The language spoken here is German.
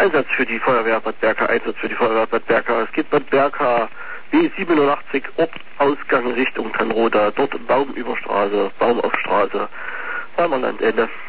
Einsatz für die Feuerwehr Bad Berka, Es geht Bad Berka B87 Ausgang Richtung Tannroda, dort Baum auf Straße, Baumerlandende.